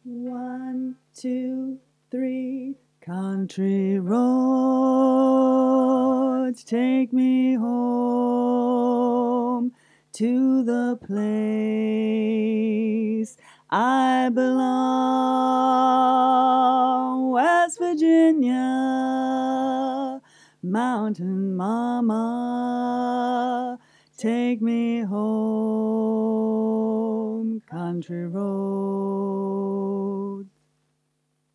One, two, three. Country roads, take me home to the place I belong. West Virginia, Mountain Mama, take me home, country roads.